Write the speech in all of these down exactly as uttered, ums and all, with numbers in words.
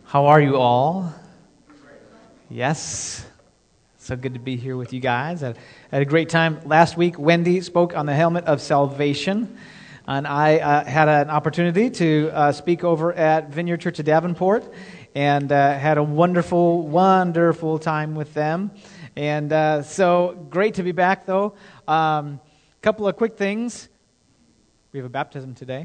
How are you all? Yes. So good to be here with you guys. I had a great time last week. Wendy spoke on the helmet of salvation, and I uh, had an opportunity to uh, speak over at Vineyard Church of Davenport, and uh, had a wonderful, wonderful time with them. And uh, so great to be back, though. A um, couple of quick things. We have a baptism today.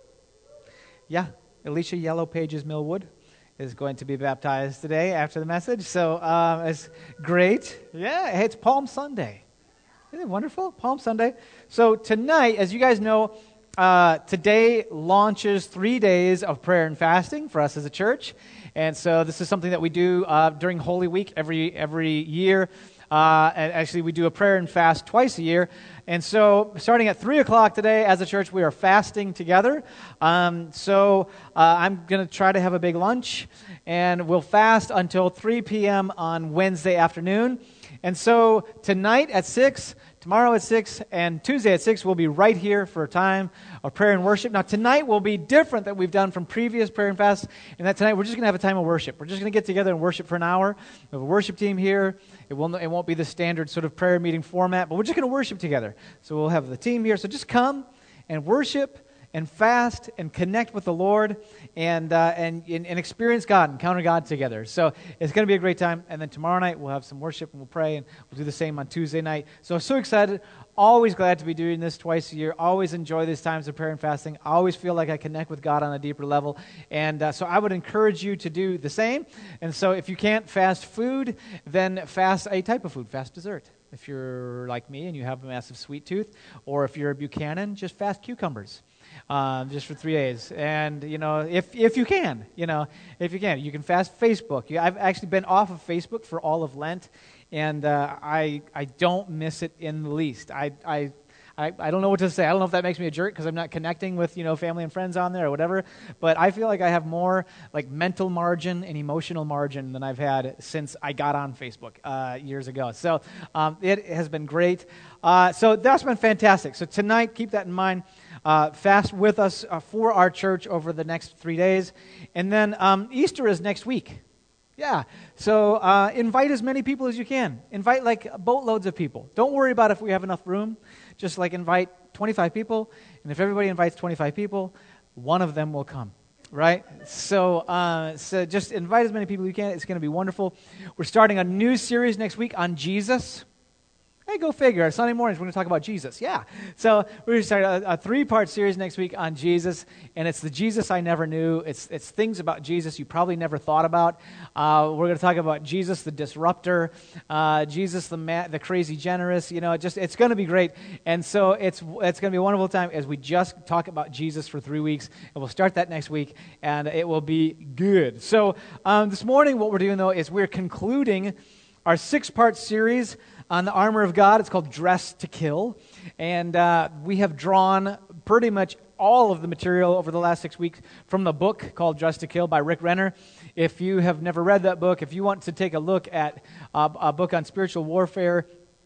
Yeah, Alicia Yellow Pages Millwood is going to be baptized today after the message. So um, it's great. Yeah, hey, it's Palm Sunday. Isn't it wonderful? Palm Sunday. So tonight, as you guys know, uh, today launches three days of prayer and fasting for us as a church. And so this is something that we do uh, during Holy Week every every year. Uh, and actually, we do a prayer and fast twice a year. And so, starting at three o'clock today, as a church, we are fasting together. Um, so, uh, I'm going to try to have a big lunch, and we'll fast until three p.m. on Wednesday afternoon. And so, tonight at six, tomorrow at six, and Tuesday at six, we'll be right here for a time of prayer and worship. Now, tonight will be different than we've done from previous prayer and fasts, and that tonight we're just going to have a time of worship. We're just going to get together and worship for an hour. We have a worship team here. It won't, it won't be the standard sort of prayer meeting format, but we're just going to worship together. So we'll have the team here. So just come and worship and fast and connect with the Lord and, uh, and and and experience God, encounter God together. So it's going to be a great time. And then tomorrow night we'll have some worship and we'll pray, and we'll do the same on Tuesday night. So I'm so excited. Always glad to be doing this twice a year. Always enjoy these times of prayer and fasting. I always feel like I connect with God on a deeper level. And uh, so I would encourage you to do the same. And so if you can't fast food, then fast a type of food. Fast dessert. If you're like me and you have a massive sweet tooth, or if you're a Buchanan, just fast cucumbers. Um, just for three days, and you know, if if you can, you know, if you can, you can fast Facebook. You, I've actually been off of Facebook for all of Lent, and uh, I I don't miss it in the least. I I. I, I don't know what to say. I don't know if that makes me a jerk because I'm not connecting with, you know, family and friends on there or whatever. But I feel like I have more like mental margin and emotional margin than I've had since I got on Facebook uh, years ago. So um, it has been great. Uh, so that's been fantastic. So tonight, keep that in mind. Uh, fast with us uh, for our church over the next three days. And then um, Easter is next week. Yeah, so uh, invite as many people as you can. Invite like boatloads of people. Don't worry about if we have enough room. Just like invite twenty-five people, and if everybody invites twenty-five people, one of them will come, right? So, uh, so just invite as many people as you can. It's going to be wonderful. We're starting a new series next week on Jesus. Hey, go figure. Sunday mornings, we're going to talk about Jesus. Yeah. So we're going to start a, a three-part series next week on Jesus, and it's the Jesus I never knew. It's it's things about Jesus you probably never thought about. Uh, we're going to talk about Jesus the disruptor, uh, Jesus the ma- the crazy generous. You know, it just it's going to be great. And so it's it's going to be a wonderful time as we just talk about Jesus for three weeks, and we'll start that next week, and it will be good. So um, this morning, what we're doing though is we're concluding our six-part series on the armor of God. It's called Dress to Kill. And uh, we have drawn pretty much all of the material over the last six weeks from the book called Dress to Kill by Rick Renner. If you have never read that book, if you want to take a look at uh, a book on spiritual warfare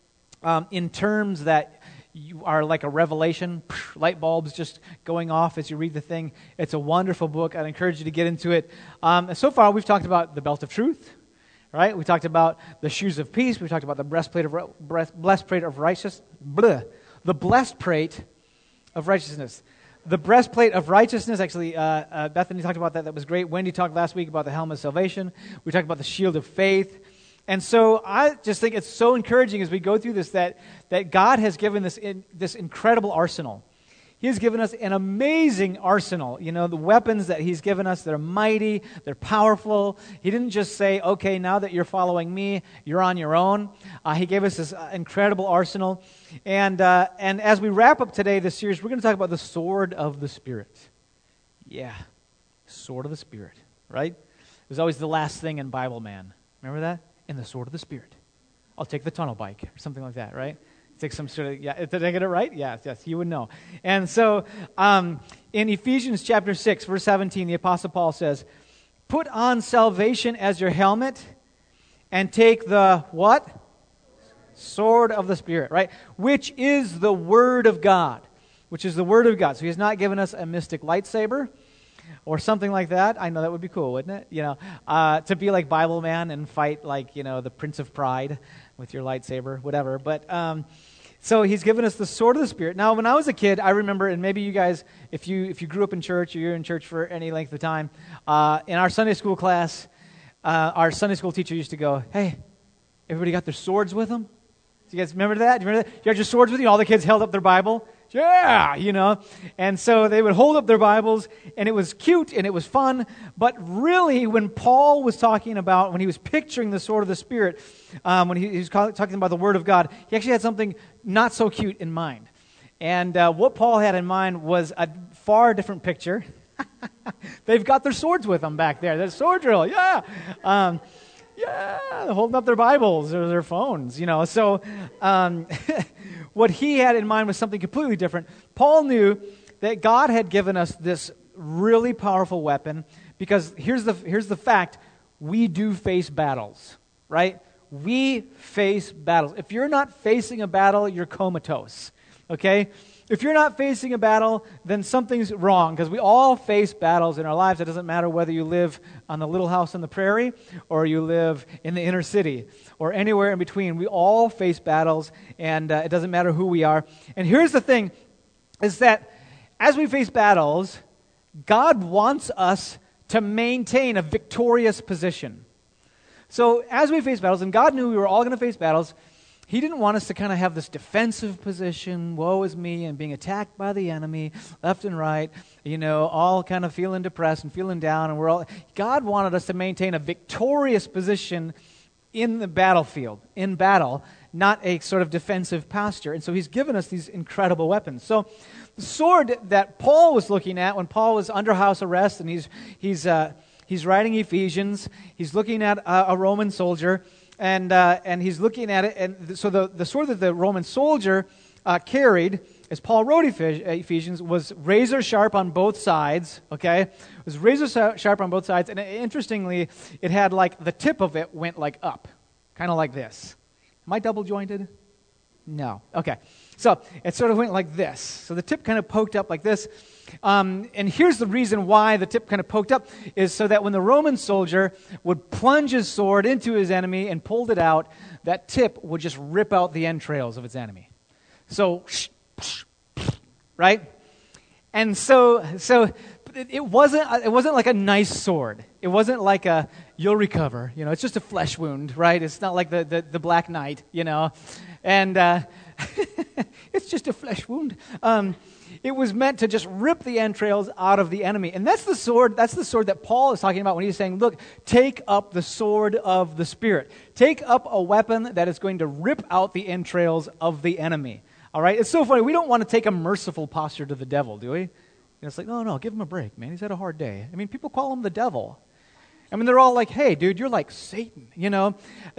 um, in terms that you are like a revelation, light bulbs just going off as you read the thing, it's a wonderful book. I'd encourage you to get into it. Um, so far, we've talked about the belt of truth. Right? We talked about the shoes of peace. We talked about the breastplate of breast, breastplate of righteousness. Bleh, the breastplate of righteousness. The breastplate of righteousness. Actually, uh, uh, Bethany talked about that. That was great. Wendy talked last week about the helmet of salvation. We talked about the shield of faith. And so I just think it's so encouraging as we go through this that that God has given this in, this incredible arsenal. He has given us an amazing arsenal. You know, the weapons that He's given us, they're mighty, they're powerful. He didn't just say, okay, now that you're following me, you're on your own. Uh, he gave us this uh, incredible arsenal. And uh, and as we wrap up today, this series, we're going to talk about the sword of the Spirit. Yeah, sword of the Spirit, right? It was always the last thing in Bible Man. Remember that? In the sword of the Spirit. I'll take the tunnel bike, or something like that, right? It's like some sort of, yeah, did I get it right? Yes, yes, you would know. And so um, in Ephesians chapter six, verse seventeen, the Apostle Paul says, put on salvation as your helmet and take the what? Sword of the Spirit, right? Which is the Word of God, which is the Word of God. So He has not given us a mystic lightsaber. or something like that. I know that would be cool, wouldn't it? You know, uh, to be like Bible man and fight like, you know, the Prince of Pride with your lightsaber, whatever. But um, so he's given us the sword of the Spirit. Now, when I was a kid, I remember, and maybe you guys, if you if you grew up in church or you're in church for any length of time, uh, in our Sunday school class, uh, our Sunday school teacher used to go, "Hey, everybody got their swords with them?" Do you guys remember that? Do you remember that? You had your swords with you? All the kids held up their Bible. Yeah, you know. And so they would hold up their Bibles, and it was cute, and it was fun. But really, when Paul was talking about, when he was picturing the sword of the Spirit, um, when he, he was talking about the Word of God, he actually had something not so cute in mind. And uh, what Paul had in mind was a far different picture. They've got their swords with them back there. There's sword drill, yeah. Um, yeah, they're holding up their Bibles or their phones, you know. So um, what he had in mind was something completely different. Paul knew that God had given us this really powerful weapon because here's the here's the fact. We do face battles, right? We face battles. If you're not facing a battle, you're comatose, okay? If you're not facing a battle, then something's wrong because we all face battles in our lives. It doesn't matter whether you live on the little house on the prairie or you live in the inner city or anywhere in between. We all face battles, and uh, it doesn't matter who we are. And here's the thing, is that as we face battles, God wants us to maintain a victorious position. So as we face battles, and God knew we were all going to face battles, He didn't want us to kind of have this defensive position, woe is me, and being attacked by the enemy left and right, you know, all kind of feeling depressed and feeling down. And we're all. God wanted us to maintain a victorious position in the battlefield, in battle, not a sort of defensive posture. And so He's given us these incredible weapons. So the sword that Paul was looking at when Paul was under house arrest, and he's he's uh, he's writing Ephesians, he's looking at a, a Roman soldier. And uh, and he's looking at it, and th- so the, the sword that the Roman soldier uh, carried, as Paul wrote Ephes- Ephesians, was razor sharp on both sides, okay? It was razor sharp on both sides, and it, interestingly, it had like, the tip of it went like up, kind of like this. Am I double jointed? No. Okay. So it sort of went like this. So the tip kind of poked up like this. Um, and here's the reason why the tip kind of poked up is so that when the Roman soldier would plunge his sword into his enemy and pulled it out, that tip would just rip out the entrails of its enemy. So, right? And so, so it wasn't it wasn't like a nice sword. It wasn't like a you'll recover. You know, it's just a flesh wound, right? It's not like the the, the Black Knight, you know, and uh, it's just a flesh wound. Um, It was meant to just rip the entrails out of the enemy. And that's the sword, that's the sword that Paul is talking about when he's saying, look, take up the sword of the Spirit. Take up a weapon that is going to rip out the entrails of the enemy. All right? It's so funny. We don't want to take a merciful posture to the devil, do we? And it's like, no, no, give him a break, man. He's had a hard day. I mean, people call him the devil. I mean, they're all like, hey, dude, you're like Satan, you know?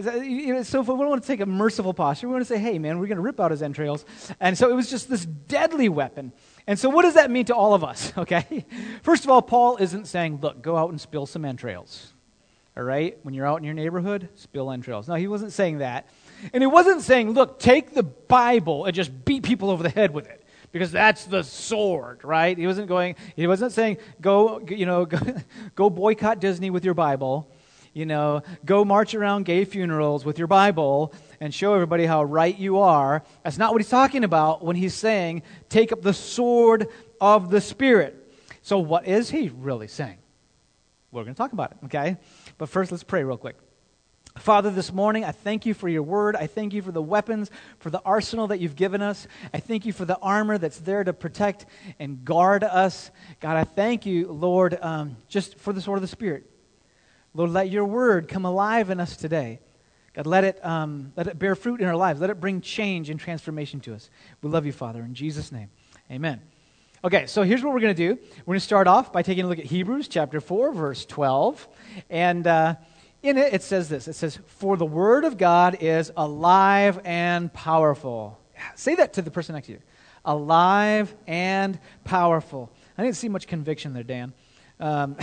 So if we don't want to take a merciful posture, we want to say, hey, man, we're going to rip out his entrails. And so it was just this deadly weapon. And so what does that mean to all of us, okay? First of all, Paul isn't saying, look, go out and spill some entrails, all right? When you're out in your neighborhood, spill entrails. No, he wasn't saying that. And he wasn't saying, look, take the Bible and just beat people over the head with it. Because that's the sword, right? He wasn't going. He wasn't saying go, you know, go, go boycott Disney with your Bible, you know, go march around gay funerals with your Bible and show everybody how right you are. That's not what he's talking about when he's saying take up the sword of the Spirit. So what is he really saying? We're going to talk about it, okay? But first, let's pray real quick. Father, this morning, I thank you for your word. I thank you for the weapons, for the arsenal that you've given us. I thank you for the armor that's there to protect and guard us. God, I thank you, Lord, um, just for the sword of the Spirit. Lord, let your word come alive in us today. God, let it, um, let it bear fruit in our lives. Let it bring change and transformation to us. We love you, Father, in Jesus' name. Amen. Okay, so here's what we're going to do. We're going to start off by taking a look at Hebrews chapter four, verse twelve. And uh in it, it says this. It says, for the word of God is alive and powerful. Say that to the person next to you. Alive and powerful. I didn't see much conviction there, Dan. Um,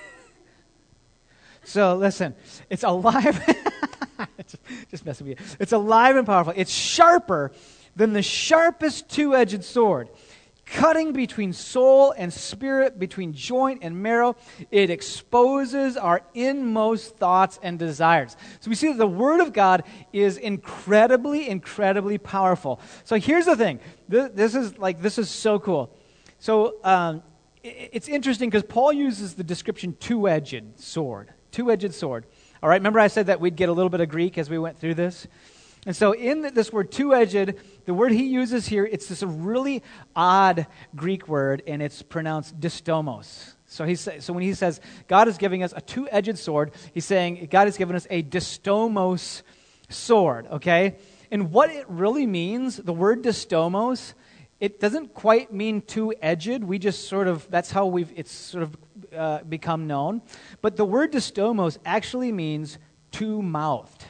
so listen, it's alive. just, just messing with you. It's alive and powerful. It's sharper than the sharpest two-edged sword. cutting between soul and spirit, between joint and marrow. It exposes our inmost thoughts and desires. So we see that the Word of God is incredibly, incredibly powerful. So here's the thing. This, this is like this is so cool. So um, it, it's interesting because Paul uses the description two-edged sword. Two-edged sword. All right, remember I said that we'd get a little bit of Greek as we went through this? And so in this word two-edged, the word he uses here, it's this really odd Greek word, and it's pronounced distomos. So he sa- so when he says God is giving us a two-edged sword, he's saying God has given us a distomos sword, okay? And what it really means, the word distomos, it doesn't quite mean two-edged. We just sort of, that's how we've, it's sort of uh, become known. But the word distomos actually means two-mouthed.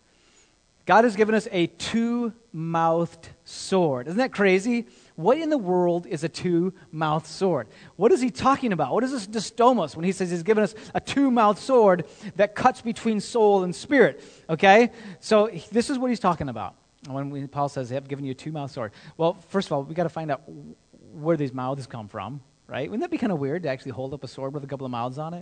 God has given us a two-mouthed sword. Isn't that crazy? What in the world is a two-mouthed sword? What is he talking about? What is this distomos when he says he's given us a two-mouthed sword that cuts between soul and spirit? Okay? So this is what he's talking about when Paul says, I've given you a two-mouthed sword. Well, first of all, we've got to find out where these mouths come from, right? Wouldn't that be kind of weird to actually hold up a sword with a couple of mouths on it?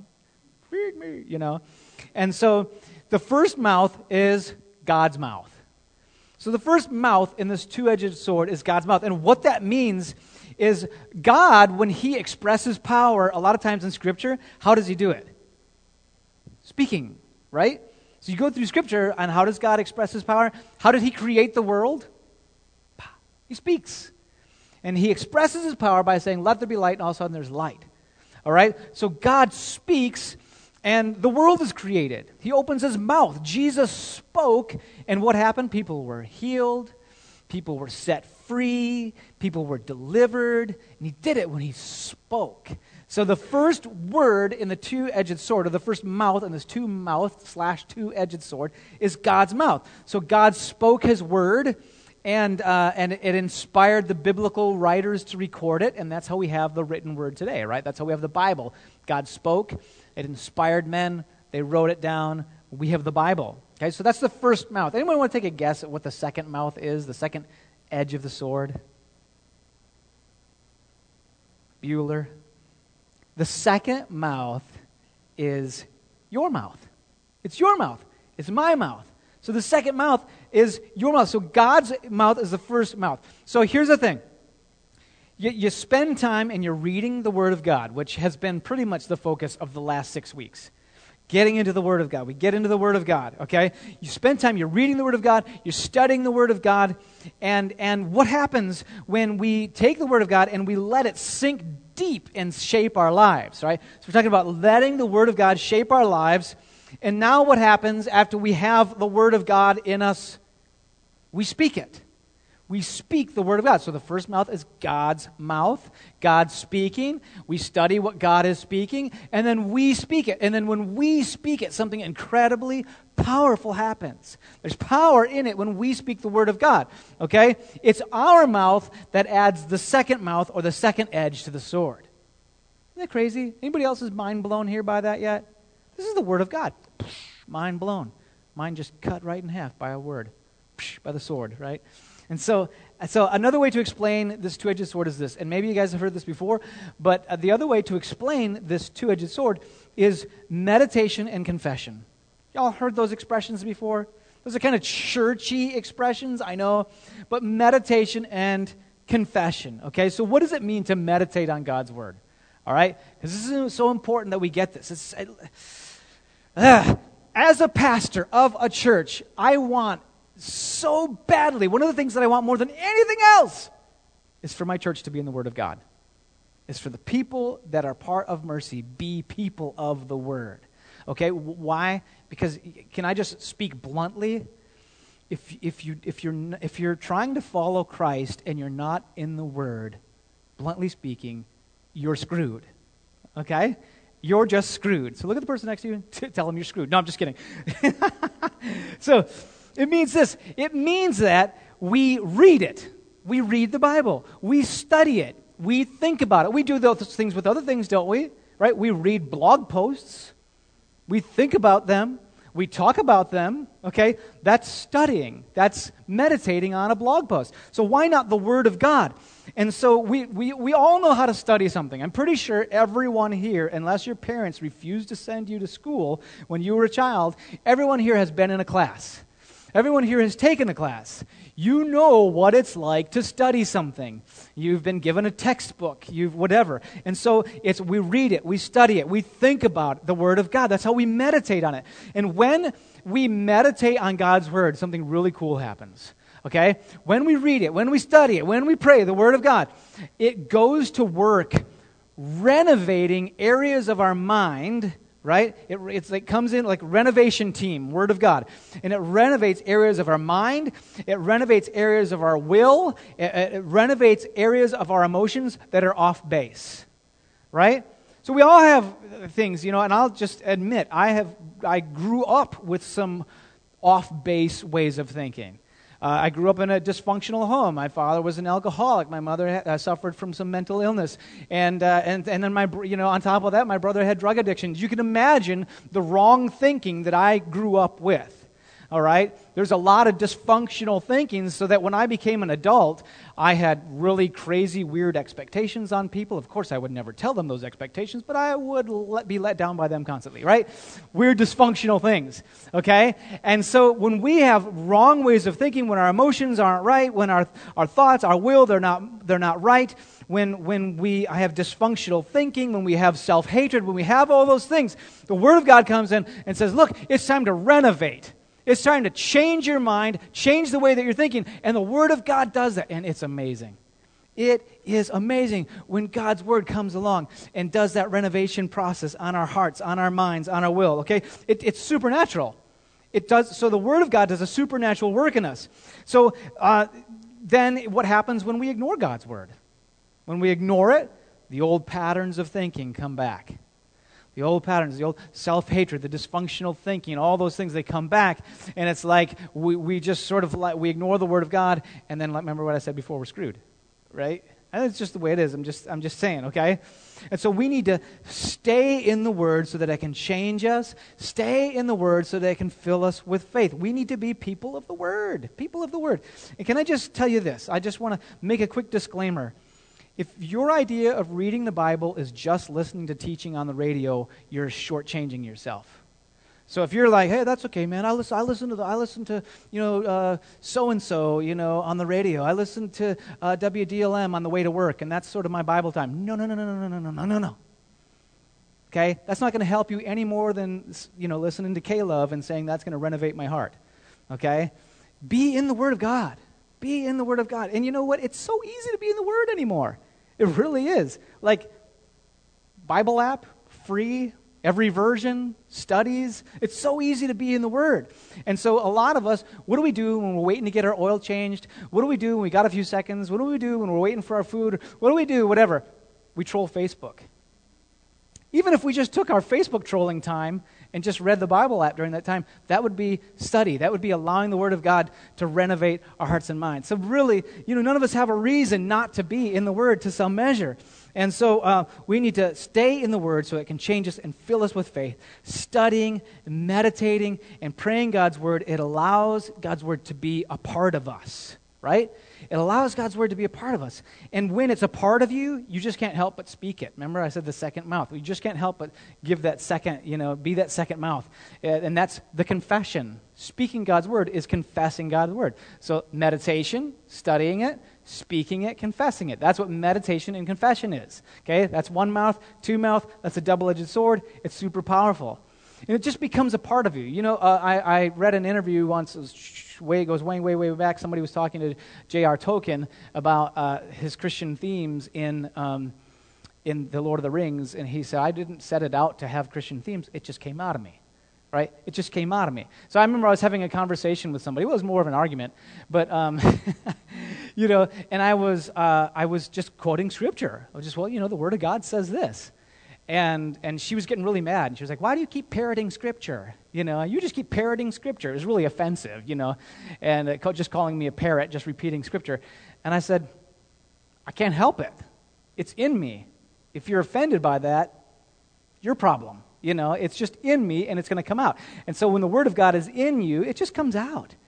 You know? And so the first mouth is God's mouth. So the first mouth in this two-edged sword is God's mouth. And what that means is God, when he expresses power, a lot of times in Scripture, how does he do it? Speaking, right? So you go through Scripture, and how does God express his power? How did he create the world? He speaks. And he expresses his power by saying, let there be light, and all of a sudden there's light. All right? So God speaks, and the world is created. He opens his mouth. Jesus spoke, and what happened? People were healed. People were set free. People were delivered. And he did it when he spoke. So the first word in the two-edged sword, or the first mouth in this two-mouth slash two-edged sword, is God's mouth. So God spoke his word, and uh, and it inspired the biblical writers to record it, and that's how we have the written word today, right? That's how we have the Bible. God spoke. It inspired men. They wrote it down. We have the Bible. Okay, so that's the first mouth. Anyone want to take a guess at what the second mouth is, the second edge of the sword? Bueller? The second mouth is your mouth. It's your mouth. It's my mouth. So the second mouth is your mouth. So God's mouth is the first mouth. So here's the thing. You, you spend time and you're reading the Word of God, which has been pretty much the focus of the last six weeks. Getting into the Word of God. We get into the Word of God, okay? You spend time, you're reading the Word of God, you're studying the Word of God, and, and what happens when we take the Word of God and we let it sink deep and shape our lives, right? So we're talking about letting the Word of God shape our lives, and now what happens after we have the Word of God in us? We speak it. We speak the Word of God. So the first mouth is God's mouth. God speaking. We study what God is speaking, and then we speak it. And then when we speak it, something incredibly powerful happens. There's power in it when we speak the Word of God. Okay? It's our mouth that adds the second mouth or the second edge to the sword. Isn't that crazy? Anybody else's mind blown here by that yet? This is the Word of God. Mind blown. Mind just cut right in half by a word. By the sword, right? And so, so another way to explain this two-edged sword is this, and maybe you guys have heard this before, but uh, the other way to explain this two-edged sword is meditation and confession. Y'all heard those expressions before? Those are kind of churchy expressions, I know, but meditation and confession, okay? So what does it mean to meditate on God's Word? All right? Because this is so important that we get this. It's, uh, as a pastor of a church, I want so badly, one of the things that I want more than anything else is for my church to be in the Word of God. Is for the people that are part of Mercy be people of the Word. Okay, why? Because can I just speak bluntly? If if you if you're if you're trying to follow Christ and you're not in the Word, bluntly speaking, you're screwed. Okay? You're just screwed. So look at the person next to you and tell them you're screwed. No, I'm just kidding. So it means this. It means that we read it. We read the Bible. We study it. We think about it. We do those things with other things, don't we? Right? We read blog posts. We think about them. We talk about them. Okay? That's studying. That's meditating on a blog post. So why not the Word of God? And so we, we, we all know how to study something. I'm pretty sure everyone here, unless your parents refused to send you to school when you were a child, everyone here has been in a class. Everyone here has taken a class. You know what it's like to study something. You've been given a textbook, you've whatever. And so it's we read it, we study it, we think about the Word of God. That's how we meditate on it. And when we meditate on God's Word, something really cool happens. Okay? When we read it, when we study it, when we pray the Word of God, it goes to work renovating areas of our mind. Right? It, it's like comes in like renovation team, Word of God. And it renovates areas of our mind. It renovates areas of our will. It, it renovates areas of our emotions that are off base. Right? So we all have things, you know, and I'll just admit, I have I grew up with some off base ways of thinking. Uh, I grew up in a dysfunctional home. My father was an alcoholic. My mother had, uh, suffered from some mental illness, and uh, and and then my you know on top of that, my brother had drug addictions. You can imagine the wrong thinking that I grew up with. All right, there's a lot of dysfunctional thinking, so that when I became an adult, I had really crazy, weird expectations on people. Of course, I would never tell them those expectations, but I would let, be let down by them constantly, right? Weird, dysfunctional things, okay? And so when we have wrong ways of thinking, when our emotions aren't right, when our our thoughts, our will, they're not they're not right, when when we have dysfunctional thinking, when we have self-hatred, when we have all those things, the Word of God comes in and says, look, it's time to renovate. It's trying to change your mind, change the way that you're thinking, and the Word of God does that, and it's amazing. It is amazing when God's Word comes along and does that renovation process on our hearts, on our minds, on our will, okay? It, it's supernatural. It does. So the Word of God does a supernatural work in us. So uh, then what happens when we ignore God's Word? When we ignore it, the old patterns of thinking come back. The old patterns, the old self-hatred, the dysfunctional thinking, all those things, they come back, and it's like we, we just sort of like, we ignore the Word of God, and then like, remember what I said before, we're screwed, right? And it's just the way it is. I'm just I'm just saying, okay? And so we need to stay in the Word so that it can change us, stay in the Word so that it can fill us with faith. We need to be people of the Word, people of the Word. And can I just tell you this? I just want to make a quick disclaimer. If your idea of reading the Bible is just listening to teaching on the radio, you're shortchanging yourself. So if you're like, hey, that's okay, man. I listen. I listen to the. I listen to you know uh, so and so you know on the radio. I listen to uh, W D L M on the way to work, and that's sort of my Bible time. No, no, no, no, no, no, no, no, no, no. Okay, that's not going to help you any more than you know listening to K-Love and saying that's going to renovate my heart. Okay, be in the Word of God. Be in the Word of God. And you know what? It's so easy to be in the Word anymore. It really is. Like, Bible app, free, every version, studies. It's so easy to be in the Word. And so a lot of us, what do we do when we're waiting to get our oil changed? What do we do when we got a few seconds? What do we do when we're waiting for our food? What do we do? Whatever. We troll Facebook. Even if we just took our Facebook trolling time and just read the Bible app during that time, that would be study. That would be allowing the Word of God to renovate our hearts and minds. So really, you know, none of us have a reason not to be in the Word to some measure. And so uh, we need to stay in the Word so it can change us and fill us with faith. Studying, meditating, and praying God's Word, it allows God's Word to be a part of us, right? It allows God's Word to be a part of us. And when it's a part of you, you just can't help but speak it. Remember I said the second mouth. We just can't help but give that second, you know, be that second mouth. And that's the confession. Speaking God's Word is confessing God's Word. So meditation, studying it, speaking it, confessing it. That's what meditation and confession is. Okay? That's one mouth, two mouth. That's a double-edged sword. It's super powerful. And it just becomes a part of you. You know, uh, I, I read an interview once, it was way, it goes way, way, way back. Somebody was talking to J R Tolkien about uh, his Christian themes in um, in The Lord of the Rings, and he said, I didn't set it out to have Christian themes. It just came out of me, right? It just came out of me. So I remember I was having a conversation with somebody. It was more of an argument, but, um, you know, and I was uh, I was just quoting Scripture. I was just, well, you know, the Word of God says this. And and she was getting really mad. And she was like, why do you keep parroting Scripture? You know, you just keep parroting Scripture. It was really offensive, you know, and uh, just calling me a parrot, just repeating Scripture. And I said, I can't help it. It's in me. If you're offended by that, your problem. You know, it's just in me, and it's going to come out. And so when the Word of God is in you, it just comes out. It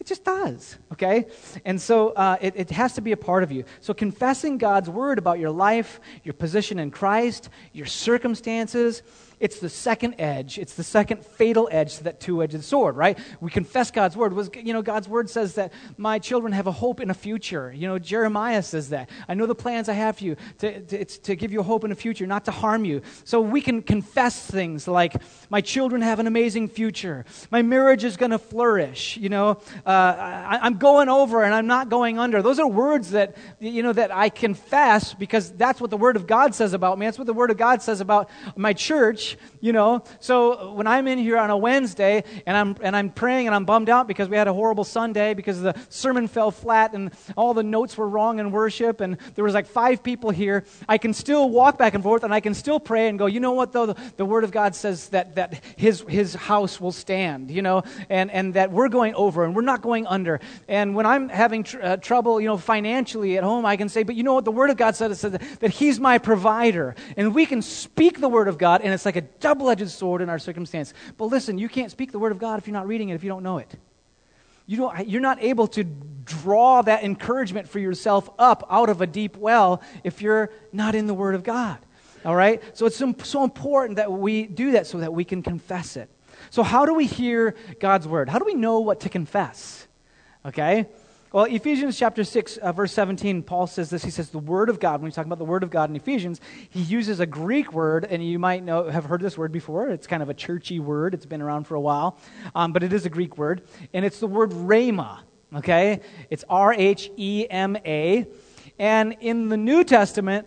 just does, okay? And so uh, it, it has to be a part of you. So confessing God's word about your life, your position in Christ, your circumstances, it's the second edge. It's the second fatal edge to that two-edged sword, right? We confess God's word. Was you know, God's word says that my children have a hope in a future. You know, Jeremiah says that. I know the plans I have for you, to, to, it's to give you a hope in a future, not to harm you. So we can confess things like, my children have an amazing future. My marriage is going to flourish. You know, uh, I, I'm going over and I'm not going under. Those are words that, you know, that I confess because that's what the word of God says about me. That's what the word of God says about my church. You know, so when I'm in here on a Wednesday and I'm and I'm praying and I'm bummed out because we had a horrible Sunday because the sermon fell flat and all the notes were wrong in worship and there was like five people here, I can still walk back and forth and I can still pray and go, you know what though, the, the Word of God says that that his his house will stand, you know, and, and that we're going over and we're not going under. And when I'm having tr- uh, trouble, you know, financially at home, I can say, but you know what, the Word of God said, it says that, that He's my provider. And we can speak the Word of God and it's like a double-edged sword in our circumstance. But listen, you can't speak the Word of God if you're not reading it, if you don't know it. You don't, you're not able to draw that encouragement for yourself up out of a deep well if you're not in the Word of God. All right? So it's so, so important that we do that so that we can confess it. So how do we hear God's Word? How do we know what to confess? Okay? Well, Ephesians chapter six, uh, verse seventeen, Paul says this. He says the Word of God, when he's talking about the Word of God in Ephesians, he uses a Greek word, and you might know have heard this word before. It's kind of a churchy word. It's been around for a while, um, but it is a Greek word, and it's the word rhema, okay? It's R H E M A, and in the New Testament,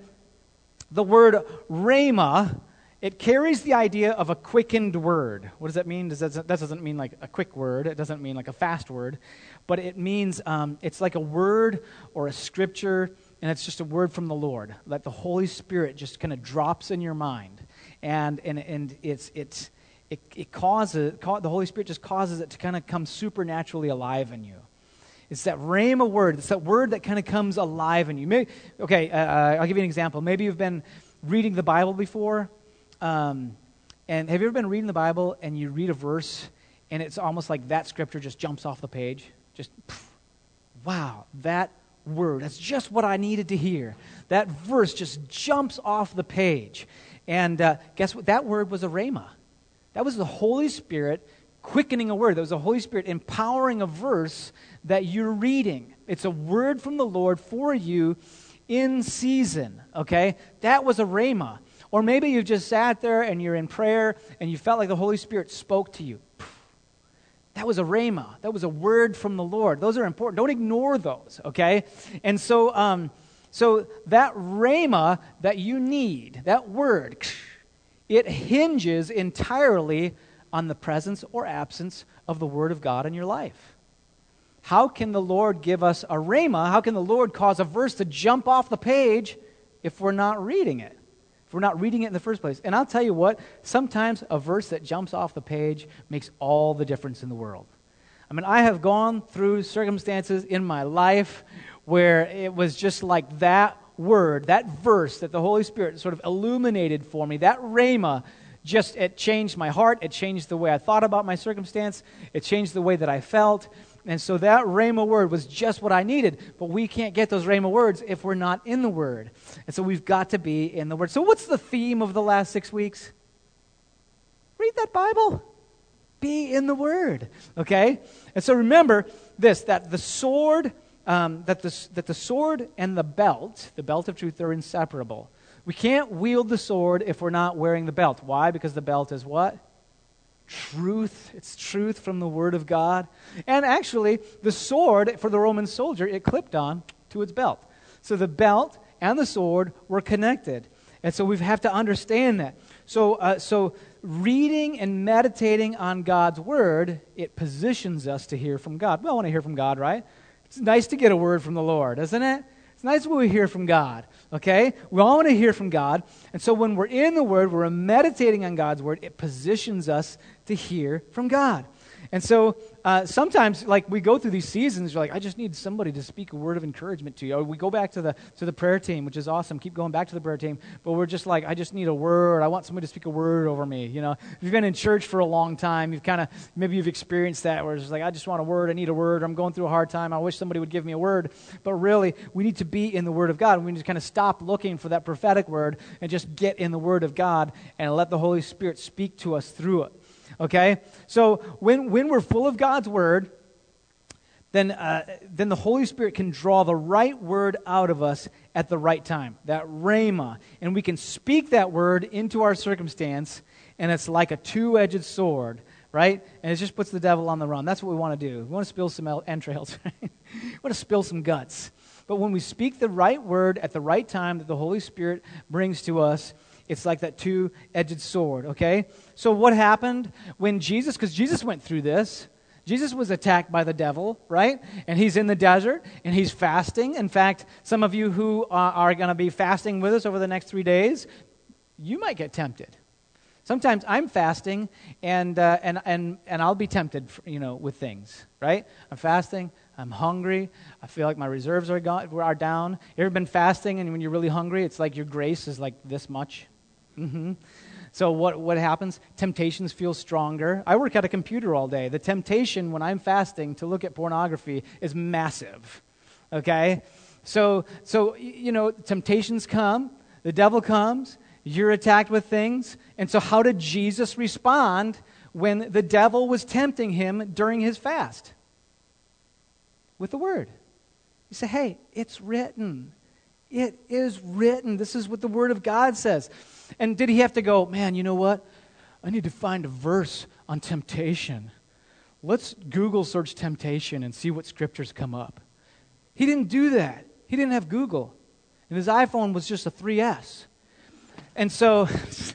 the word rhema, it carries the idea of a quickened word. What does that mean? Does that, that doesn't mean like a quick word. It doesn't mean like a fast word. But it means um, it's like a word or a scripture, and it's just a word from the Lord that the Holy Spirit just kind of drops in your mind. And and and it's it's it, it causes, the Holy Spirit just causes it to kind of come supernaturally alive in you. It's that rhema word. It's that word that kind of comes alive in you. Maybe, okay, uh, I'll give you an example. Maybe you've been reading the Bible before. Um, and have you ever been reading the Bible and you read a verse and it's almost like that scripture just jumps off the page? Just, pff, wow, that word, that's just what I needed to hear. That verse just jumps off the page. And uh, guess what? That word was a rhema. That was the Holy Spirit quickening a word. That was the Holy Spirit empowering a verse that you're reading. It's a word from the Lord for you in season, okay? That was a rhema. Or maybe you've just sat there and you're in prayer and you felt like the Holy Spirit spoke to you. That was a rhema. That was a word from the Lord. Those are important. Don't ignore those, okay? And so um, so that rhema that you need, that word, it hinges entirely on the presence or absence of the Word of God in your life. How can the Lord give us a rhema? How can the Lord cause a verse to jump off the page if we're not reading it? If we're not reading it in the first place. And I'll tell you what, sometimes a verse that jumps off the page makes all the difference in the world. I mean, I have gone through circumstances in my life where it was just like that word, that verse that the Holy Spirit sort of illuminated for me, that rhema, just, it changed my heart, it changed the way I thought about my circumstance, it changed the way that I felt. And so that rhema word was just what I needed. But we can't get those rhema words if we're not in the Word. And so we've got to be in the Word. So what's the theme of the last six weeks? Read that Bible. Be in the Word. Okay? And so remember this, that the sword, um, that the, that the sword and the belt, the belt of truth, are inseparable. We can't wield the sword if we're not wearing the belt. Why? Because the belt is what? Truth. It's truth from the Word of God. And actually, the sword for the Roman soldier, it clipped on to its belt. So the belt and the sword were connected. And so we have to understand that. So, uh, so reading and meditating on God's Word, it positions us to hear from God. We all want to hear from God, right? It's nice to get a word from the Lord, isn't it? It's nice when we hear from God, okay? We all want to hear from God. And so when we're in the Word, we're meditating on God's Word, it positions us to hear from God. And so uh, sometimes, like, we go through these seasons, you're like, I just need somebody to speak a word of encouragement to you. Or we go back to the to the prayer team, which is awesome. Keep going back to the prayer team. But we're just like, I just need a word. I want somebody to speak a word over me. You know, if you've been in church for a long time, you've kind of, maybe you've experienced that where it's just like, I just want a word. I need a word. I'm going through a hard time. I wish somebody would give me a word. But really, we need to be in the Word of God. We need to kind of stop looking for that prophetic word and just get in the Word of God and let the Holy Spirit speak to us through it. Okay? So when when we're full of God's Word, then uh, then the Holy Spirit can draw the right word out of us at the right time, that rhema. And we can speak that word into our circumstance, and it's like a two-edged sword, right? And it just puts the devil on the run. That's what we want to do. We want to spill some entrails, right? We want to spill some guts. But when we speak the right word at the right time that the Holy Spirit brings to us, it's like that two-edged sword, okay? So what happened when Jesus, because Jesus went through this, Jesus was attacked by the devil, right? And he's in the desert, and he's fasting. In fact, some of you who uh, are going to be fasting with us over the next three days, you might get tempted. Sometimes I'm fasting, and uh, and and and I'll be tempted, you know, with things, right? I'm fasting. I'm hungry. I feel like my reserves are gone, are down. You ever been fasting, and when you're really hungry, it's like your grace is like this much? Mm-hmm. So what what happens? Temptations feel stronger. I work at a computer all day. The temptation when I'm fasting to look at pornography is massive. Okay, so so you know, temptations come. The devil comes. You're attacked with things. And so how did Jesus respond when the devil was tempting him during his fast? With the word. He said, hey, it's written. It is written. This is what the Word of God says. And did he have to go, man, you know what? I need to find a verse on temptation. Let's Google search temptation and see what scriptures come up. He didn't do that. He didn't have Google. And his iPhone was just a three S. And so,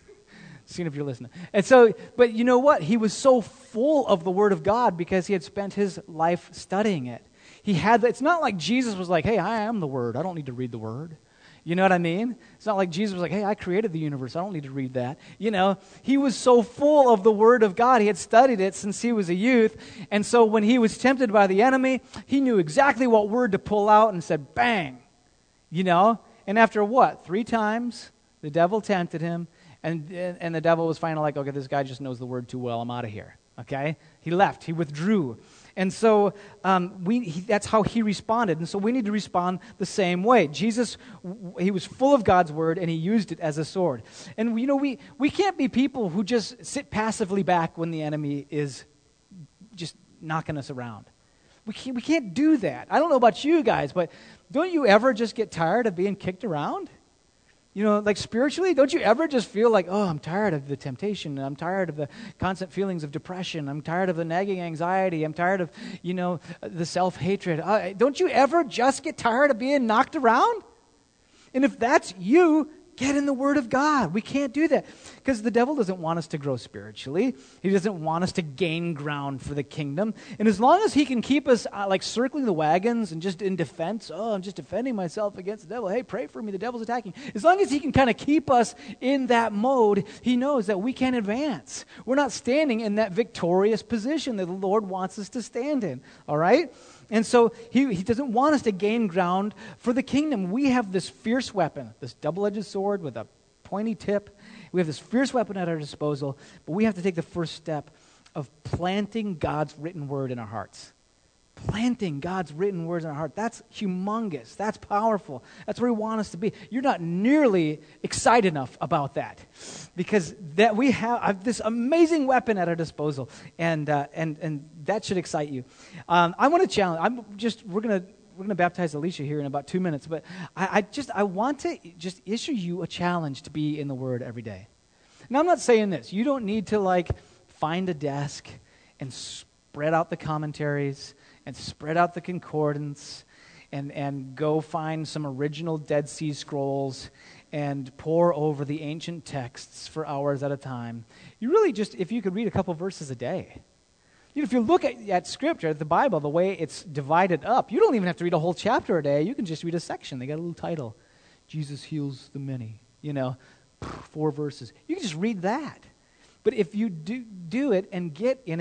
seeing if you're listening. And so, but you know what? He was so full of the Word of God because he had spent his life studying it. He had, it's not like Jesus was like, hey, I am the Word. I don't need to read the Word. You know what I mean? It's not like Jesus was like, hey, I created the universe. I don't need to read that. You know, he was so full of the Word of God. He had studied it since he was a youth. And so when he was tempted by the enemy, he knew exactly what word to pull out and said, bang. You know? And after what? Three times, the devil tempted him. And, and the devil was finally like, okay, this guy just knows the Word too well. I'm out of here. Okay? He left. He withdrew. And so um, we, he, that's how he responded. And so we need to respond the same way. Jesus, he was full of God's Word, and he used it as a sword. And, you know, we, we can't be people who just sit passively back when the enemy is just knocking us around. We can't, we can't do that. I don't know about you guys, but don't you ever just get tired of being kicked around? You know, like spiritually, don't you ever just feel like, oh, I'm tired of the temptation. I'm tired of the constant feelings of depression. I'm tired of the nagging anxiety. I'm tired of, you know, the self-hatred. Uh, don't you ever just get tired of being knocked around? And if that's you, get in the Word of God. We can't do that because the devil doesn't want us to grow spiritually. He doesn't want us to gain ground for the kingdom. And as long as he can keep us uh, like circling the wagons and just in defense, oh, I'm just defending myself against the devil. Hey, pray for me. The devil's attacking. As long as he can kind of keep us in that mode, he knows that we can't advance. We're not standing in that victorious position that the Lord wants us to stand in. All right? And so he, he doesn't want us to gain ground for the kingdom. We have this fierce weapon, this double-edged sword with a pointy tip. We have this fierce weapon at our disposal, but we have to take the first step of planting God's written word in our hearts. Planting God's written words in our heart. That's humongous. That's powerful. That's where we want us to be. You're not nearly excited enough about that because that we have this amazing weapon at our disposal, and uh, and and that should excite you. Um, I want to challenge. I'm just we're gonna we're gonna baptize Alicia here in about two minutes, but I, I just I want to just issue you a challenge to be in the Word every day. Now I'm not saying this. You don't need to like find a desk and spread out the commentaries and spread out the concordance, and, and go find some original Dead Sea Scrolls and pore over the ancient texts for hours at a time. You really just, if you could read a couple verses a day. You know, if you look at, at Scripture, at the Bible, the way it's divided up, you don't even have to read a whole chapter a day. You can just read a section. They got a little title, Jesus Heals the Many, you know, four verses. You can just read that. But if you do, do it and get in it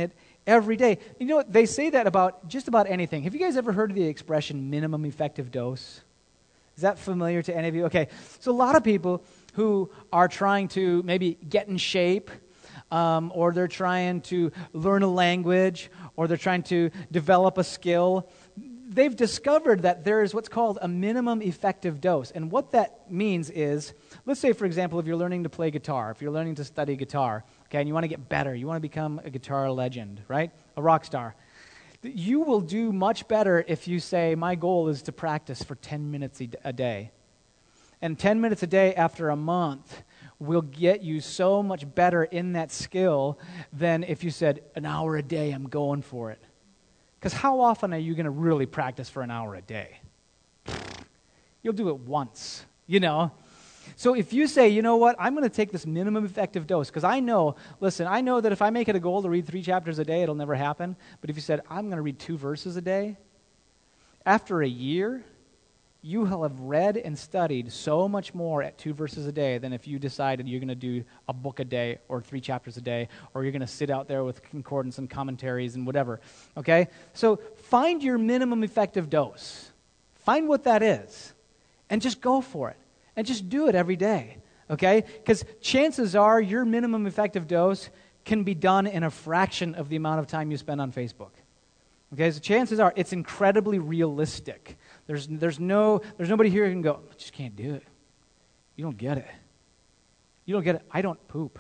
every day. You know what? They say that about just about anything. Have you guys ever heard of the expression minimum effective dose? Is that familiar to any of you? Okay, so a lot of people who are trying to maybe get in shape, um, or they're trying to learn a language, or they're trying to develop a skill, they've discovered that there is what's called a minimum effective dose. And what that means is, let's say, for example, if you're learning to play guitar, if you're learning to study guitar, okay, and you want to get better, you want to become a guitar legend, right? A rock star. You will do much better if you say, my goal is to practice for ten minutes a day. And ten minutes a day after a month will get you so much better in that skill than if you said, an hour a day, I'm going for it. Because how often are you going to really practice for an hour a day? You'll do it once, you know. So if you say, you know what, I'm going to take this minimum effective dose, because I know, listen, I know that if I make it a goal to read three chapters a day, it'll never happen. But if you said, I'm going to read two verses a day, after a year, you will have read and studied so much more at two verses a day than if you decided you're going to do a book a day or three chapters a day, or you're going to sit out there with concordance and commentaries and whatever, okay? So find your minimum effective dose. Find what that is, and just go for it. And just do it every day, okay? Because chances are your minimum effective dose can be done in a fraction of the amount of time you spend on Facebook. Okay, so chances are it's incredibly realistic. There's there's no there's nobody here who can go, I just can't do it. You don't get it. You don't get it. I don't poop.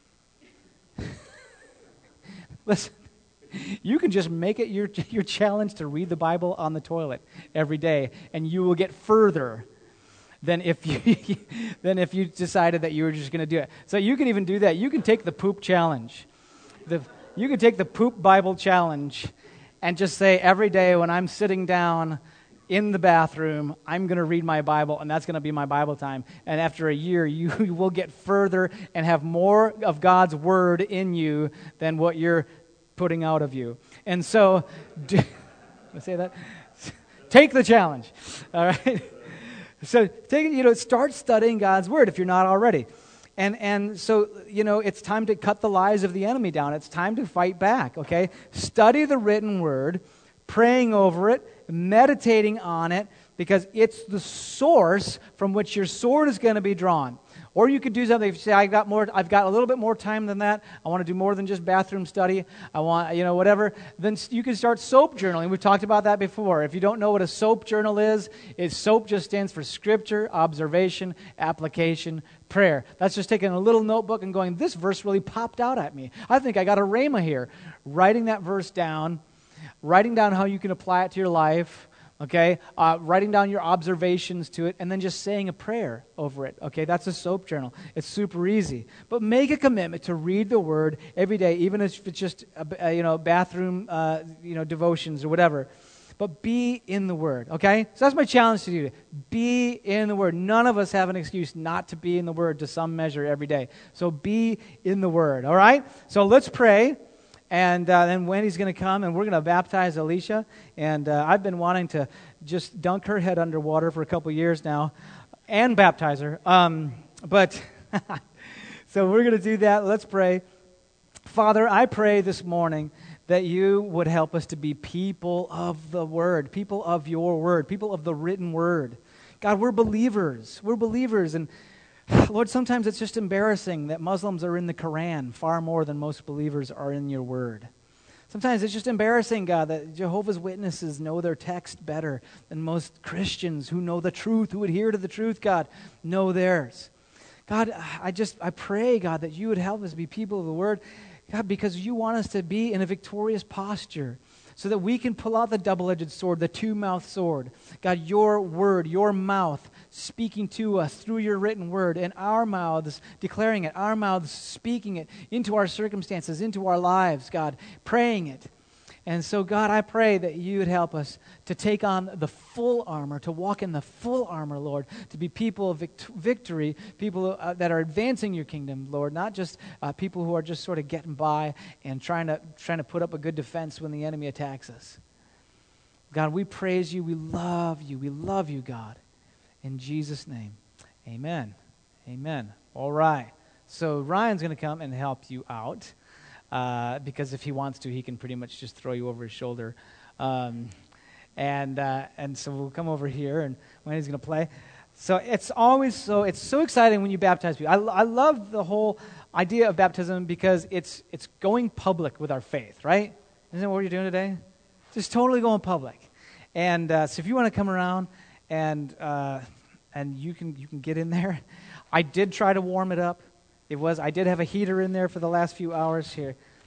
Listen, you can just make it your your challenge to read the Bible on the toilet every day, and you will get further than if you than if you decided that you were just going to do it. So you can even do that. You can take the poop challenge. The you can take the poop Bible challenge and just say, every day when I'm sitting down in the bathroom, I'm going to read my Bible, and that's going to be my Bible time. And after a year, you will get further and have more of God's Word in you than what you're putting out of you. And so, do, I say that? Take the challenge, all right? So, take you know, start studying God's Word if you're not already. And and so, you know, it's time to cut the lies of the enemy down. It's time to fight back, okay? Study the written Word, praying over it, meditating on it, because it's the source from which your sword is going to be drawn. Or you could do something, if you say, I got more, I've got a little bit more time than that, I want to do more than just bathroom study, I want, you know, whatever, then you can start SOAP journaling. We've talked about that before. If you don't know what a SOAP journal is, it's SOAP just stands for Scripture, Observation, Application, Prayer. That's just taking a little notebook and going, this verse really popped out at me. I think I got a rhema here. Writing that verse down, writing down how you can apply it to your life, okay, uh, writing down your observations to it, and then just saying a prayer over it, okay? That's a SOAP journal. It's super easy. But make a commitment to read the Word every day, even if it's just, a, a, you know, bathroom, uh, you know, devotions or whatever. But be in the Word, okay? So that's my challenge to you. Be in the Word. None of us have an excuse not to be in the Word to some measure every day. So be in the Word, all right? So let's pray. And uh, then Wendy's going to come, and we're going to baptize Alicia. And uh, I've been wanting to just dunk her head underwater for a couple years now and baptize her. Um, but so we're going to do that. Let's pray. Father, I pray this morning that you would help us to be people of the Word, people of your Word, people of the written Word. God, we're believers. We're believers, and Lord, sometimes it's just embarrassing that Muslims are in the Quran far more than most believers are in your Word. Sometimes it's just embarrassing, God, that Jehovah's Witnesses know their text better than most Christians who know the truth, who adhere to the truth, God, know theirs. God, I just, I pray, God, that you would help us be people of the Word, God, because you want us to be in a victorious posture, so that we can pull out the double-edged sword, the two-mouthed sword. God, your word, your mouth speaking to us through your written word, and our mouths declaring it, our mouths speaking it into our circumstances, into our lives, God, praying it. And so, God, I pray that you would help us to take on the full armor, to walk in the full armor, Lord, to be people of vict- victory, people uh, that are advancing your kingdom, Lord, not just uh, people who are just sort of getting by and trying to trying to put up a good defense when the enemy attacks us. God, we praise you. We love you. We love you, God. In Jesus' name, amen. Amen. All right. So Ryan's going to come and help you out. uh, because if he wants to, he can pretty much just throw you over his shoulder. Um, and uh, and so we'll come over here, and Wendy's going to play. So it's always so it's so exciting when you baptize people. I, I love the whole idea of baptism because it's it's going public with our faith, right? Isn't that what you're doing today? Just totally going public. And uh, so if you want to come around and uh, and you can you can get in there. I did try to warm it up. It was I did have a heater in there for the last few hours here.